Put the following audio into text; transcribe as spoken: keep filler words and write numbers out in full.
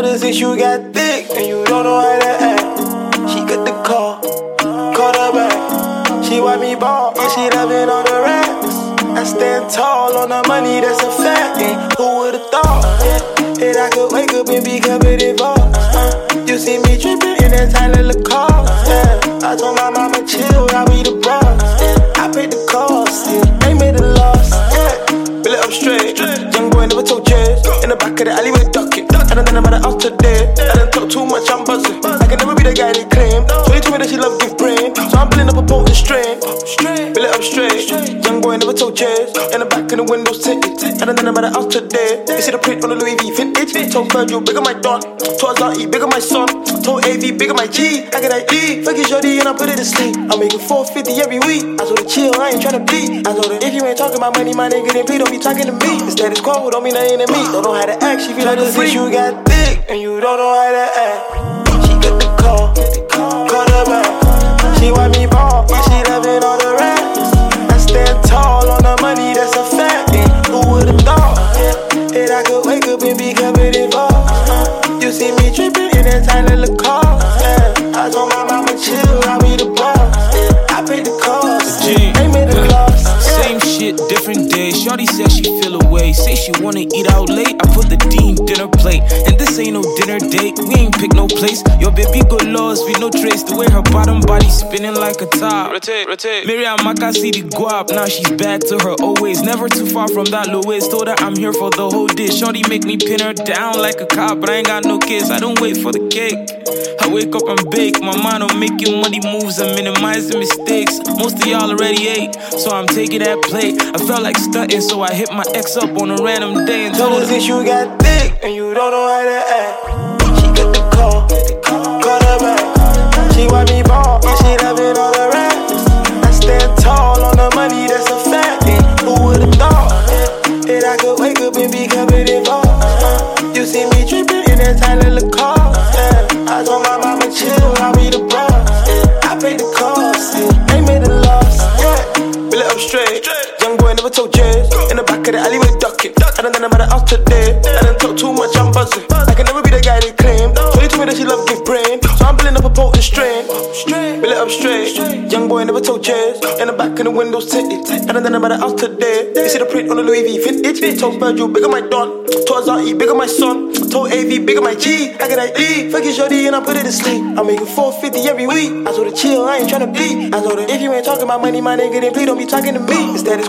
her since you got thick and you don't know how to act. She got the call, call her back. She want me ball and she loving all the racks. I stand tall on the money, that's a fact. And who would've thought yeah, that I could wake up and be covered in vaults? Uh, you see me tripping in that tiny little car. Yeah, I told my mama chill, I'll be the boss. Yeah, I paid the cost, yeah, ain't made a loss. Yeah, fill it up straight. Young boy never told jazz. In the back of the alleyway ducking. I done done about the house today. I done talk too much, I'm buzzing. I can never be the guy they claim. So they told me that she love give brain. So I'm pulling up a potent strain. Fill it up straight. Young boy never told jazz. In the back of the windows tinted. I done done about the house today. You see the print on the Louis V vintage. Told Virgil, bigger my Don. Told Zaki, bigger my son. Told A V, bigger my G. I got that E. Fuck it, shorty, and I put it to sleep. I'm making four fifty every week. I told her chill, I ain't tryna beat. I told her if you ain't talking about money, my nigga, then please don't be talking to me. The status quo don't mean nothing to me. Don't know how to act, she feel like a freak. You got thick and you don't know how to act. She got the call, call her back. She want me ball, and she loving all the racks. I stand tall on the money, that's a fact. And who would've thought yeah, that I could wake up and be covered in vaults? Uh, you see me tripping in that tiny little car. Yeah, I told my mama chill, I'll be the boss. Yeah, I paid the cost, ain't made a loss. Same shit, different day. Shorty said she feel away. Say she wanna eat out late. I put the Dean dinner plate. And this ain't no dinner date. We ain't pick no place. Your baby good lost with no trace. The way her bottom body spinning like a top. Rotate, rotate. Miriam Maka see the guap. Now she's back to her old ways. Never too far from that low waist. Told her I'm here for the whole dish. Shorty make me pin her down like a cop. But I ain't got no kids. I don't wait for the cake. I wake up and bake. My mind on making money moves and minimize the mistakes. Most of y'all already ate, so I'm taking that plate. I felt like stunting, so I hit my ex up on a random day and told her since you got thick and you don't know how to act. She got the call, call her back. She want me ball and she loving all the racks. I stand tall on the money, that's a fact. And who would've thought yeah, that I could wake up and be covered in vaults? Uh, you see me tripping in that tiny little car. Yeah, I told my mama chill, I'll be the boss. Yeah, I paid the cost, yeah, ain't made a loss. Yeah, fill it up straight. Young boy never told jazz. In the back of the alleyway ducking. I done done about the house today. I done talk too much, I'm buzzing. I can never be the guy they claim. So they told me that she love give brain. So I'm pulling up a potent strain. Fill it up straight. Young boy never told jazz. In the back of the windows tinted. I done done about the house today. You see the print on the Louis V vintage. Told Virgil, bigger my Don. Told Zaki, bigger my son. Told A V, bigger my G. I got that E. Fuck it, shorty, and I put it to sleep. I'm making four fifty every week. I told her chill, I ain't tryna beat. I told her if you ain't talking about money, my nigga, then please don't be talking to me. Instead